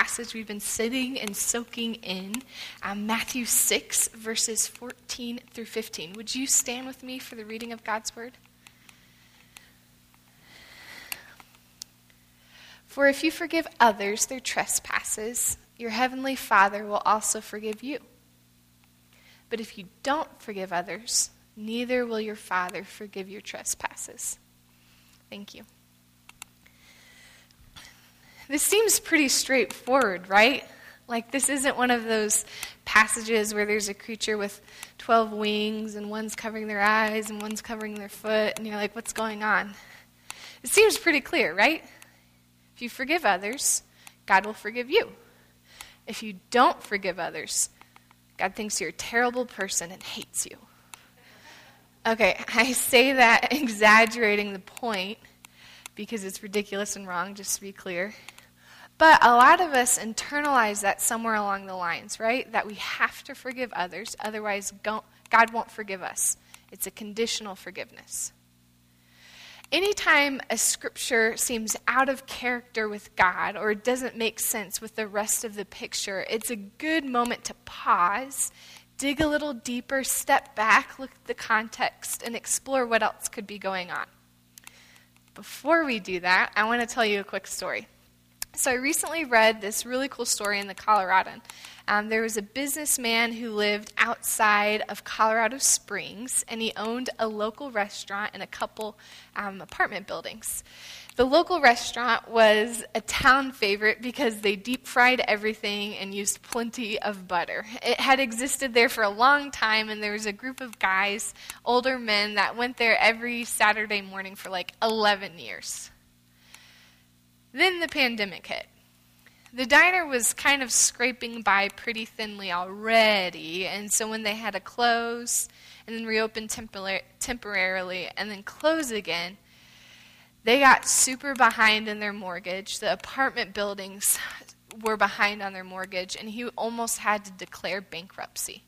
passage we've been sitting and soaking in, Matthew 6, verses 14 through 15. Would you stand with me for the reading of God's word? For if you forgive others their trespasses, your heavenly Father will also forgive you. But if you don't forgive others, neither will your Father forgive your trespasses. Thank you. This seems pretty straightforward, right? Like this isn't one of those passages where there's a creature with 12 wings and one's covering their eyes and one's covering their foot, and you're like, what's going on? It seems pretty clear, right? If you forgive others, God will forgive you. If you don't forgive others, God thinks you're a terrible person and hates you. Okay, I say that exaggerating the point because it's ridiculous and wrong, just to be clear. But a lot of us internalize that somewhere along the lines, right? That we have to forgive others, otherwise God won't forgive us. It's a conditional forgiveness. Anytime a scripture seems out of character with God or doesn't make sense with the rest of the picture, it's a good moment to pause, dig a little deeper, step back, look at the context, and explore what else could be going on. Before we do that, I want to tell you a quick story. So I recently read this really cool story in the Coloradan. There was a businessman who lived outside of Colorado Springs, and he owned a local restaurant and a couple apartment buildings. The local restaurant was a town favorite because they deep fried everything and used plenty of butter. It had existed there for a long time, and there was a group of guys, older men, that went there every Saturday morning for like 11 years. Then the pandemic hit. The diner was kind of scraping by pretty thinly already, and so when they had to close and then reopen temporarily and then close again, they got super behind in their mortgage. The apartment buildings were behind on their mortgage, and he almost had to declare bankruptcy.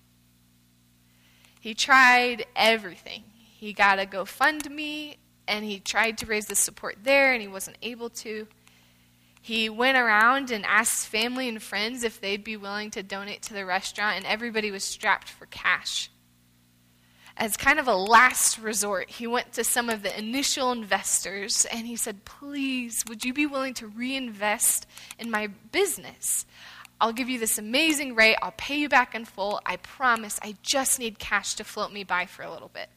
He tried everything. He got a GoFundMe, and he tried to raise the support there, and he wasn't able to. He went around and asked family and friends if they'd be willing to donate to the restaurant, and everybody was strapped for cash. As kind of a last resort, he went to some of the initial investors, and he said, please, would you be willing to reinvest in my business? I'll give you this amazing rate. I'll pay you back in full. I promise. I just need cash to float me by for a little bit.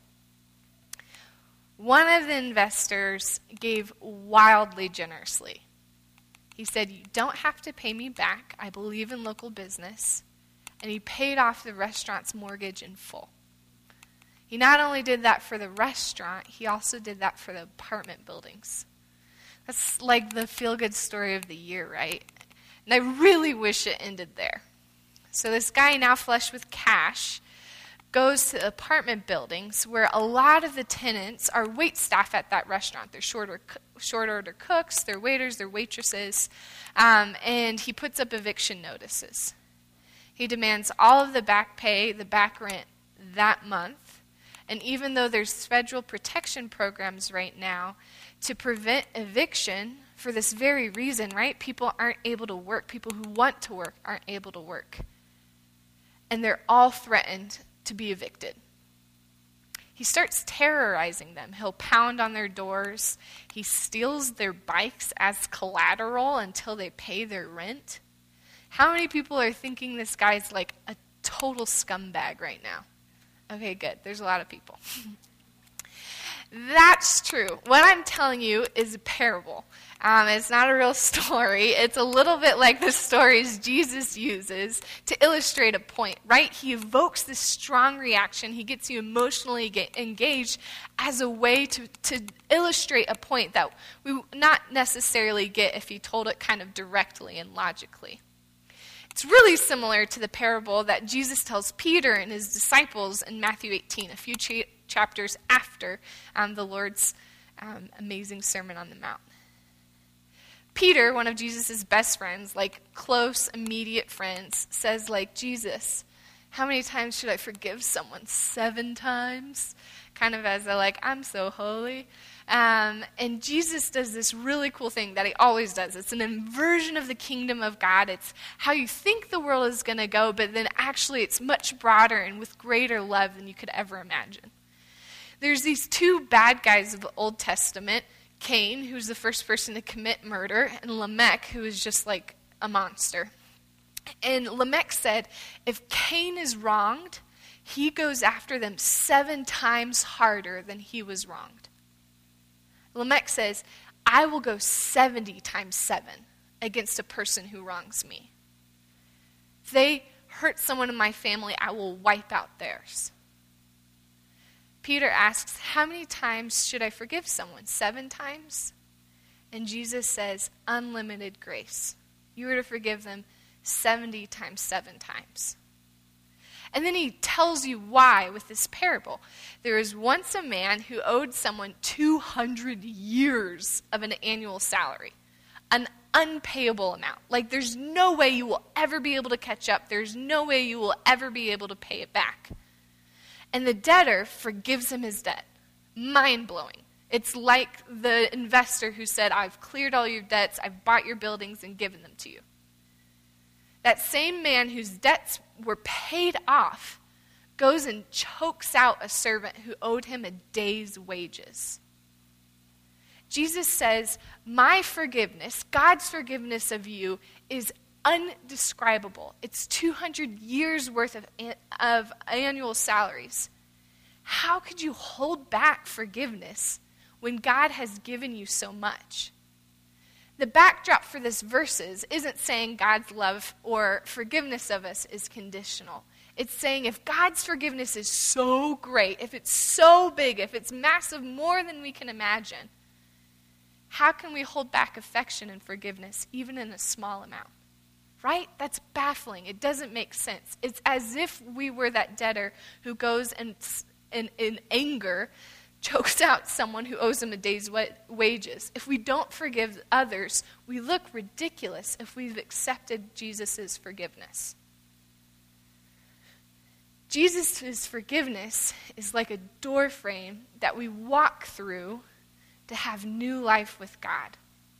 One of the investors gave wildly generously. He said, you don't have to pay me back. I believe in local business. And he paid off the restaurant's mortgage in full. He not only did that for the restaurant, he also did that for the apartment buildings. That's like the feel-good story of the year, right? And I really wish it ended there. So this guy, now flush with cash, goes to apartment buildings where a lot of the tenants are wait staff at that restaurant. They're short order cooks, they're waiters, they're waitresses, and he puts up eviction notices. He demands all of the back pay, the back rent that month, and even though there's federal protection programs right now to prevent eviction for this very reason, right? People aren't able to work. People who want to work aren't able to work. And they're all threatened to be evicted. He starts terrorizing them. He'll pound on their doors. He steals their bikes as collateral until they pay their rent. How many people are thinking this guy's like a total scumbag right now? Okay, good. There's a lot of people. That's true. What I'm telling you is a parable. It's not a real story. It's a little bit like the stories Jesus uses to illustrate a point, right? He evokes this strong reaction. He gets you emotionally engaged as a way to illustrate a point that we would not necessarily get if he told it kind of directly and logically. It's really similar to the parable that Jesus tells Peter and his disciples in Matthew 18, a few chapters after the Lord's amazing Sermon on the Mount. Peter, one of Jesus' best friends, like close, immediate friends, says like, Jesus, how many times should I forgive someone? 7 times? Kind of as a like, I'm so holy. And Jesus does this really cool thing that he always does. It's an inversion of the kingdom of God. It's how you think the world is going to go, but then actually it's much broader and with greater love than you could ever imagine. There's these two bad guys of the Old Testament, Cain, who's the first person to commit murder, and Lamech, who is just like a monster. And Lamech said, if Cain is wronged, he goes after them 7 times harder than he was wronged. Lamech says, I will go 70 times 7 against a person who wrongs me. If they hurt someone in my family, I will wipe out theirs. Peter asks, how many times should I forgive someone? 7 times? And Jesus says, unlimited grace. You are to forgive them 70 times 7 times. And then he tells you why with this parable. There was once a man who owed someone 200 years of an annual salary, an unpayable amount. Like there's no way you will ever be able to catch up. There's no way you will ever be able to pay it back. And the debtor forgives him his debt. Mind-blowing. It's like the investor who said, I've cleared all your debts, I've bought your buildings and given them to you. That same man whose debts were paid off goes and chokes out a servant who owed him a day's wages. Jesus says, my forgiveness, God's forgiveness of you, is undescribable. It's 200 years worth of annual salaries. How could you hold back forgiveness when God has given you so much? The backdrop for this verses isn't saying God's love or forgiveness of us is conditional. It's saying if God's forgiveness is so great, if it's so big, if it's massive, more than we can imagine, how can we hold back affection and forgiveness even in a small amount? Right? That's baffling. It doesn't make sense. It's as if we were that debtor who goes and in anger chokes out someone who owes him a day's wages. If we don't forgive others, we look ridiculous if we've accepted Jesus' forgiveness. Jesus' forgiveness is like a door frame that we walk through to have new life with God.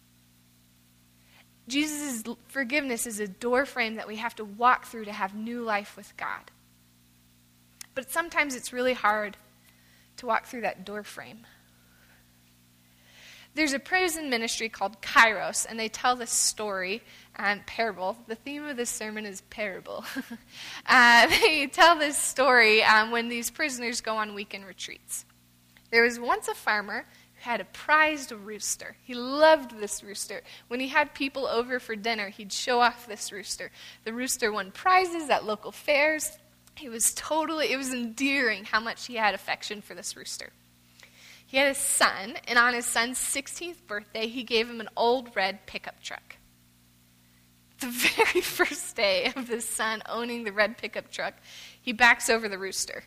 Jesus' forgiveness is a door frame that we have to walk through to have new life with God. But sometimes it's really hard to walk through that door frame. There's a prison ministry called Kairos, and they tell this story and parable. The theme of this sermon is parable. They tell this story when these prisoners go on weekend retreats. There was once a farmer who had a prized rooster. He loved this rooster. When he had people over for dinner, he'd show off this rooster. The rooster won prizes at local fairs. It was endearing how much he had affection for this rooster. He had a son, and on his son's 16th birthday, he gave him an old red pickup truck. The very first day of this son owning the red pickup truck, he backs over the rooster.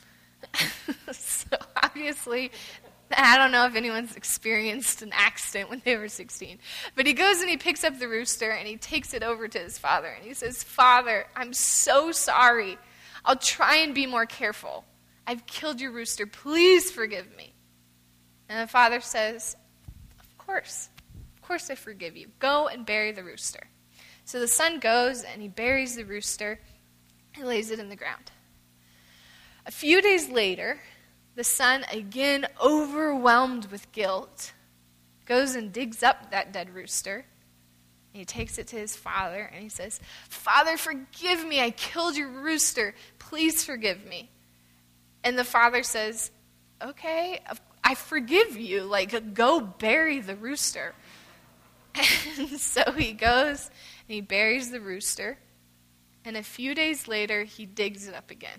So obviously, I don't know if anyone's experienced an accident when they were 16, but he goes and he picks up the rooster and he takes it over to his father, and he says, "Father, I'm so sorry. I'll try and be more careful. I've killed your rooster. Please forgive me." And the father says, Of course I forgive you. Go and bury the rooster." So the son goes and he buries the rooster and lays it in the ground. A few days later, the son, again overwhelmed with guilt, goes and digs up that dead rooster. And he takes it to his father and he says, "Father, forgive me. I killed your rooster. Please forgive me." And the father says, "Okay, I forgive you. Like, go bury the rooster." And so he goes and he buries the rooster. And a few days later, he digs it up again.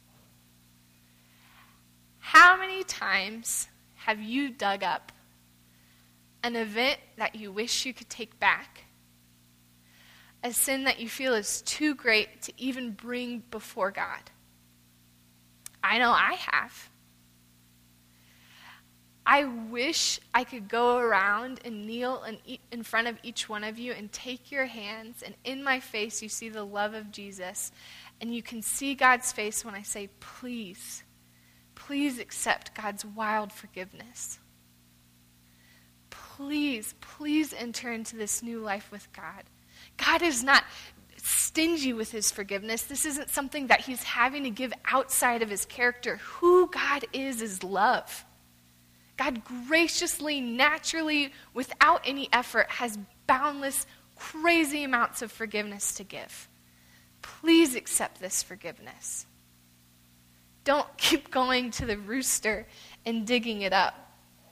How many times have you dug up an event that you wish you could take back? A sin that you feel is too great to even bring before God? I know I have. I wish I could go around and kneel in front of each one of you and take your hands, and in my face you see the love of Jesus, and you can see God's face when I say, please accept God's wild forgiveness. please, please enter into this new life with God. God is not stingy with his forgiveness. This isn't something that he's having to give outside of his character. Who God is love. God graciously, naturally, without any effort, has boundless, crazy amounts of forgiveness to give. Please accept this forgiveness. Don't keep going to the rooster and digging it up.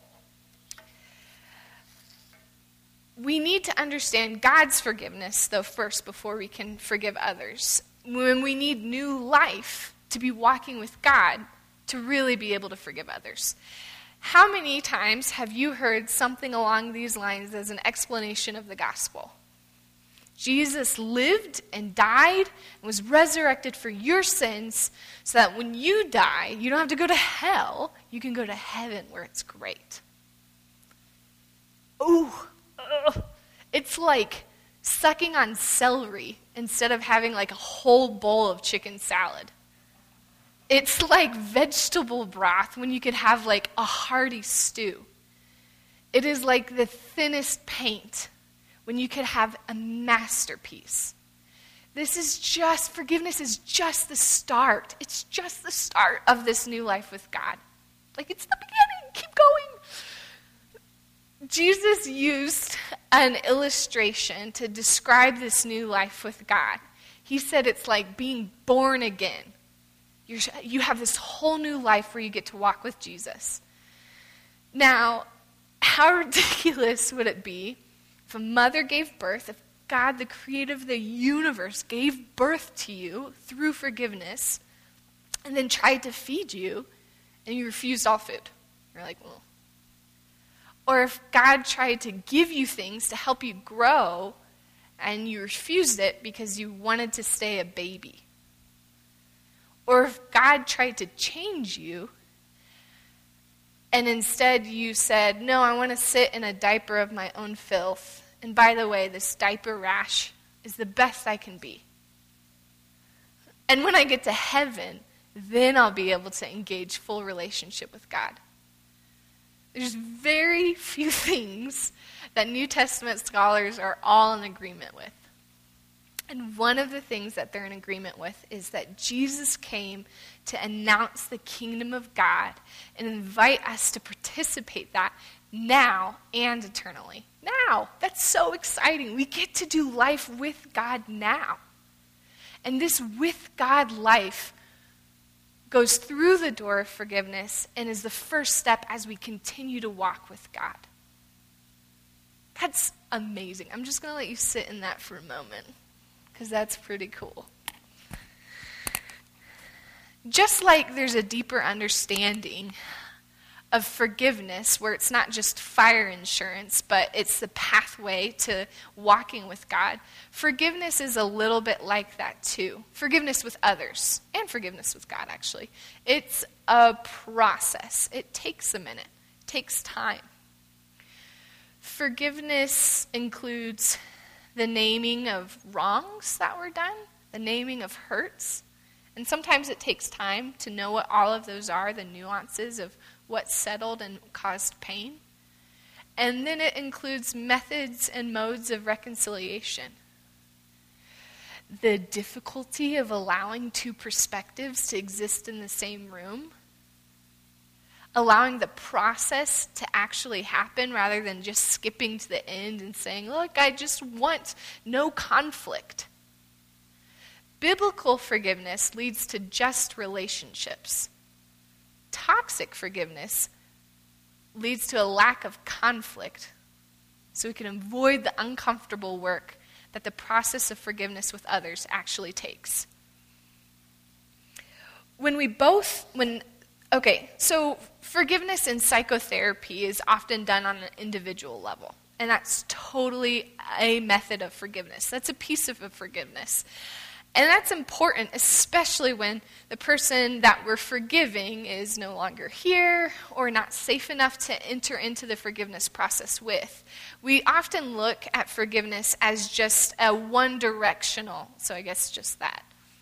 We need to understand God's forgiveness, though, first, before we can forgive others. When we need new life to be walking with God to really be able to forgive others. How many times have you heard something along these lines as an explanation of the gospel? Jesus lived and died and was resurrected for your sins so that when you die, you don't have to go to hell. You can go to heaven where it's great. Ooh. It's like sucking on celery instead of having like a whole bowl of chicken salad. It's like vegetable broth when you could have like a hearty stew. It is like the thinnest paint when you could have a masterpiece. Forgiveness is just the start. It's just the start of this new life with God. Like it's the beginning. Keep going. Jesus used an illustration to describe this new life with God. He said it's like being born again. You have this whole new life where you get to walk with Jesus. Now, how ridiculous would it be if a mother gave birth, if God, the creator of the universe, gave birth to you through forgiveness and then tried to feed you and you refused all food? You're like, well. Or if God tried to give you things to help you grow and you refused it because you wanted to stay a baby. Or if God tried to change you and instead you said, no, I want to sit in a diaper of my own filth. And by the way, this diaper rash is the best I can be. And when I get to heaven, then I'll be able to engage full relationship with God. There's very few things that New Testament scholars are all in agreement with. And one of the things that they're in agreement with is that Jesus came to announce the kingdom of God and invite us to participate that now and eternally. Now, that's so exciting. We get to do life with God now. And this with God life goes through the door of forgiveness and is the first step as we continue to walk with God. That's amazing. I'm just going to let you sit in that for a moment because that's pretty cool. Just like there's a deeper understanding of forgiveness where it's not just fire insurance, but it's the pathway to walking with God, forgiveness is a little bit like that too. Forgiveness with others and forgiveness with God, actually. It's a process. It takes a minute. It takes time. Forgiveness includes the naming of wrongs that were done, the naming of hurts, and sometimes it takes time to know what all of those are, the nuances of what settled and caused pain. And then it includes methods and modes of reconciliation. The difficulty of allowing two perspectives to exist in the same room. Allowing the process to actually happen rather than just skipping to the end and saying, look, I just want no conflict. Biblical forgiveness leads to just relationships. Toxic forgiveness leads to a lack of conflict, so we can avoid the uncomfortable work that the process of forgiveness with others actually takes. So forgiveness in psychotherapy is often done on an individual level, and that's totally a method of forgiveness. That's a piece of forgiveness. And that's important, especially when the person that we're forgiving is no longer here or not safe enough to enter into the forgiveness process with. We often look at forgiveness as just a one-directional, so I guess just that.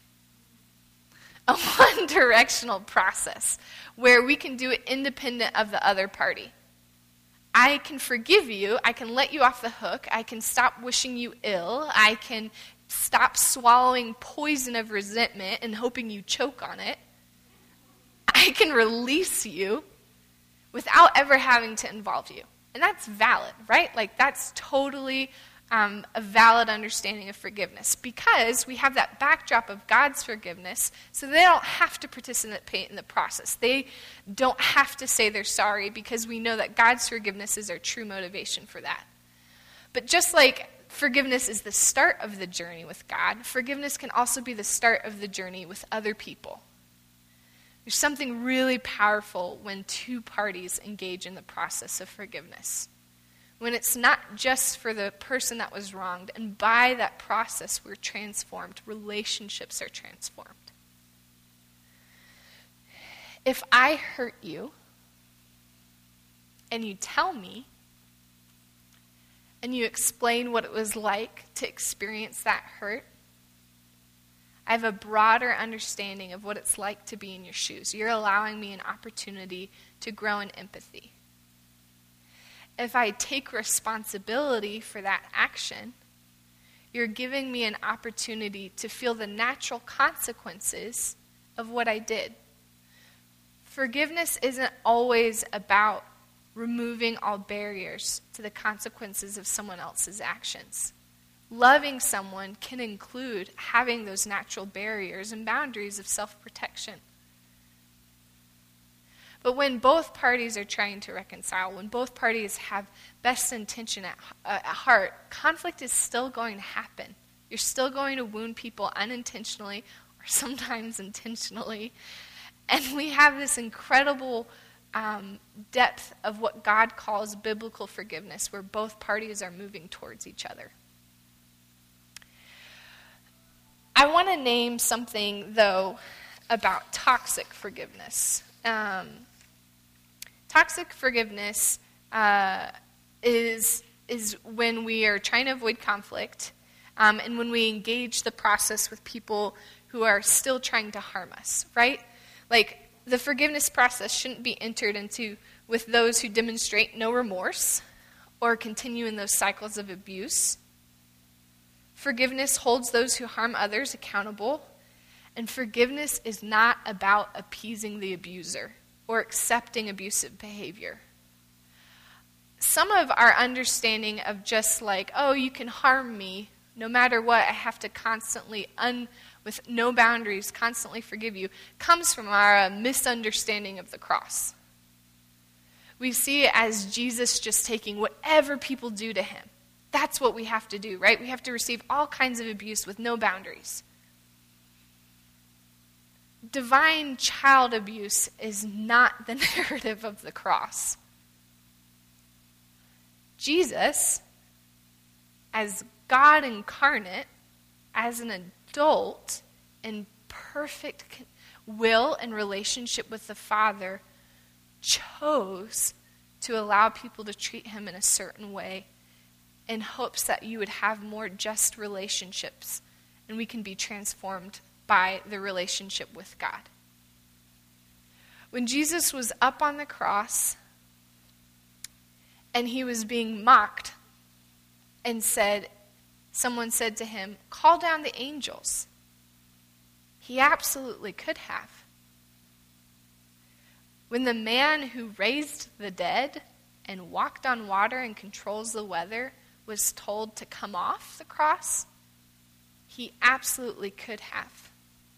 A one-directional process where we can do it independent of the other party. I can forgive you. I can let you off the hook. I can stop wishing you ill. I can stop swallowing poison of resentment and hoping you choke on it. I can release you without ever having to involve you. And that's valid, right? Like, that's totally a valid understanding of forgiveness, because we have that backdrop of God's forgiveness, so they don't have to participate in the process. They don't have to say they're sorry, because we know that God's forgiveness is our true motivation for that. But just like forgiveness is the start of the journey with God, forgiveness can also be the start of the journey with other people. There's something really powerful when two parties engage in the process of forgiveness. When it's not just for the person that was wronged, and by that process we're transformed, relationships are transformed. If I hurt you, and you tell me, and you explain what it was like to experience that hurt, I have a broader understanding of what it's like to be in your shoes. You're allowing me an opportunity to grow in empathy. If I take responsibility for that action, you're giving me an opportunity to feel the natural consequences of what I did. Forgiveness isn't always about removing all barriers to the consequences of someone else's actions. Loving someone can include having those natural barriers and boundaries of self-protection. But when both parties are trying to reconcile, when both parties have best intention at heart, conflict is still going to happen. You're still going to wound people unintentionally, or sometimes intentionally. And we have this incredible depth of what God calls biblical forgiveness, where both parties are moving towards each other. I want to name something, though, about toxic forgiveness. Toxic forgiveness is when we are trying to avoid conflict, and when we engage the process with people who are still trying to harm us, right? Like, the forgiveness process shouldn't be entered into with those who demonstrate no remorse or continue in those cycles of abuse. Forgiveness holds those who harm others accountable, and forgiveness is not about appeasing the abuser or accepting abusive behavior. Some of our understanding of just like, oh, you can harm me, no matter what, I have to constantly, with no boundaries, constantly forgive you, comes from our misunderstanding of the cross. We see it as Jesus just taking whatever people do to him. That's what we have to do, right? We have to receive all kinds of abuse with no boundaries. Divine child abuse is not the narrative of the cross. Jesus, as God incarnate, as an adult in perfect will and relationship with the Father, chose to allow people to treat him in a certain way in hopes that you would have more just relationships and we can be transformed by the relationship with God. When Jesus was up on the cross and he was being mocked and someone said to him, "Call down the angels." He absolutely could have. When the man who raised the dead and walked on water and controls the weather was told to come off the cross, he absolutely could have.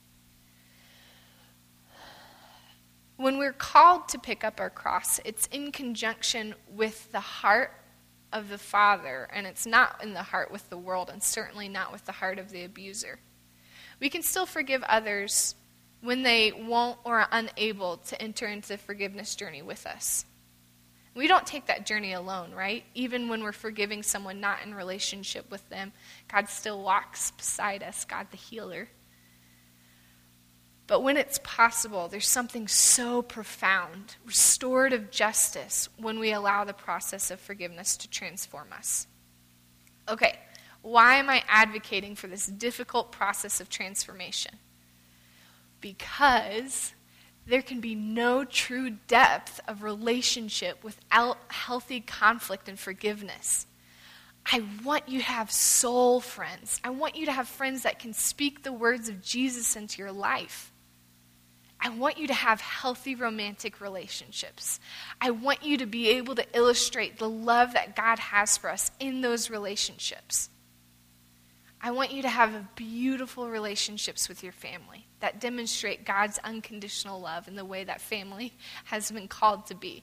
When we're called to pick up our cross, it's in conjunction with the heart of the Father, and it's not in the heart with the world, and certainly not with the heart of the abuser. We can still forgive others when they won't or are unable to enter into the forgiveness journey with us. We don't take that journey alone, right? Even when we're forgiving someone not in relationship with them, God still walks beside us, God the healer. But when it's possible, there's something so profound, restorative justice, when we allow the process of forgiveness to transform us. Okay, why am I advocating for this difficult process of transformation? Because There can be no true depth of relationship without healthy conflict and forgiveness. I want you to have soul friends. I want you to have friends that can speak the words of Jesus into your life. I want you to have healthy romantic relationships. I want you to be able to illustrate the love that God has for us in those relationships. I want you to have beautiful relationships with your family that demonstrate God's unconditional love in the way that family has been called to be.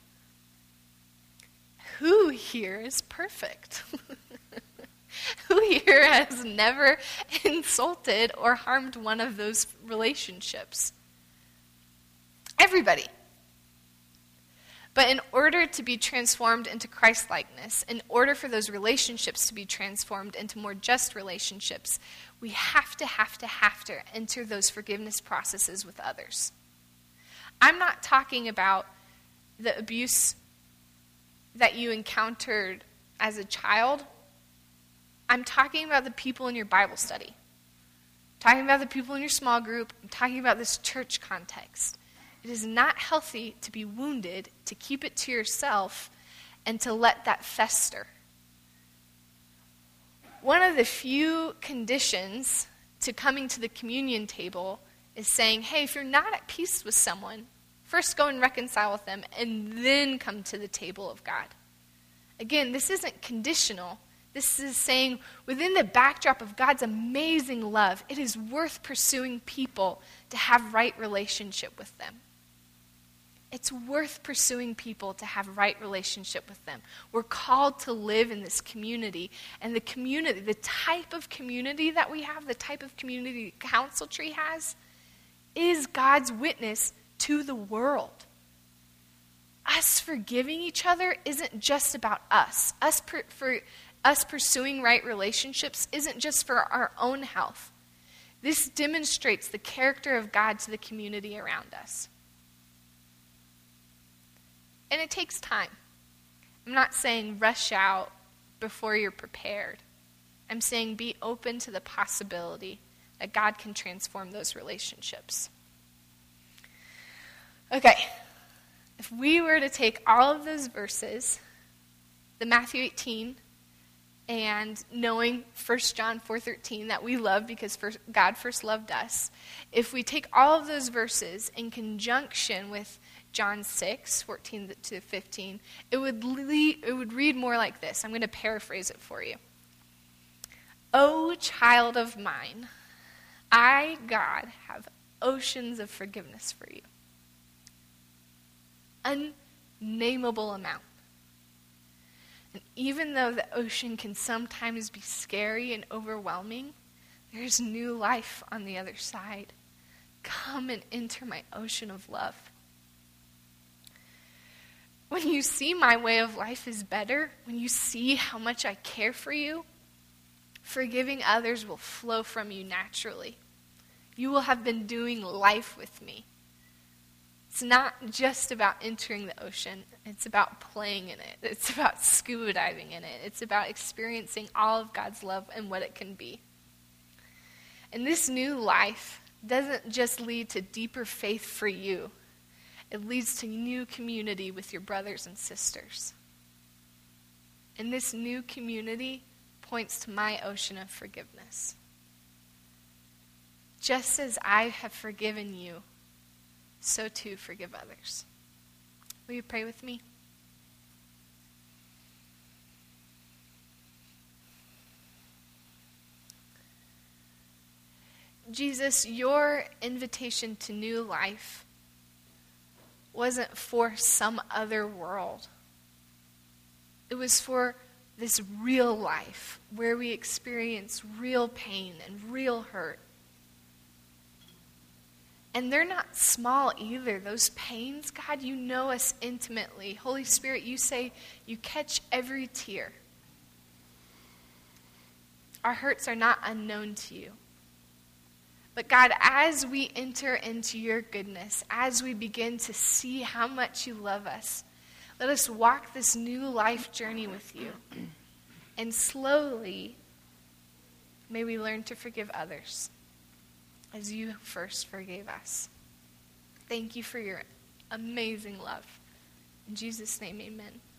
Who here is perfect? Who here has never insulted or harmed one of those relationships? Everybody. But in order to be transformed into Christ-likeness, in order for those relationships to be transformed into more just relationships, we have to enter those forgiveness processes with others. I'm not talking about the abuse that you encountered as a child. I'm talking about the people in your Bible study. I'm talking about the people in your small group. I'm talking about this church context. It is not healthy to be wounded, to keep it to yourself, and to let that fester. One of the few conditions to coming to the communion table is saying, hey, if you're not at peace with someone, first go and reconcile with them, and then come to the table of God. Again, this isn't conditional. This is saying within the backdrop of God's amazing love, it is worth pursuing people to have right relationship with them. It's worth pursuing people to have right relationship with them. We're called to live in this community. And the community, the type of community that we have, the type of community Council Tree has, is God's witness to the world. Us forgiving each other isn't just about us. Us pursuing right relationships isn't just for our own health. This demonstrates the character of God to the community around us. And it takes time. I'm not saying rush out before you're prepared. I'm saying be open to the possibility that God can transform those relationships. Okay, if we were to take all of those verses, the Matthew 18, and knowing 1 John 4:13 that we love because God first loved us, if we take all of those verses in conjunction with John 6:14-15, it would read more like this. I'm going to paraphrase it for you. O child of mine, I, God, have oceans of forgiveness for you. Unnameable amount. And even though the ocean can sometimes be scary and overwhelming, there's new life on the other side. Come and enter my ocean of love. When you see my way of life is better, when you see how much I care for you, forgiving others will flow from you naturally. You will have been doing life with me. It's not just about entering the ocean. It's about playing in it. It's about scuba diving in it. It's about experiencing all of God's love and what it can be. And this new life doesn't just lead to deeper faith for you. It leads to new community with your brothers and sisters. And this new community points to my ocean of forgiveness. Just as I have forgiven you, so too forgive others. Will you pray with me? Jesus, your invitation to new life wasn't for some other world. It was for this real life where we experience real pain and real hurt. And they're not small either. Those pains, God, you know us intimately. Holy Spirit, you say you catch every tear. Our hurts are not unknown to you. But God, as we enter into your goodness, as we begin to see how much you love us, let us walk this new life journey with you. And slowly, may we learn to forgive others as you first forgave us. Thank you for your amazing love. In Jesus' name, amen.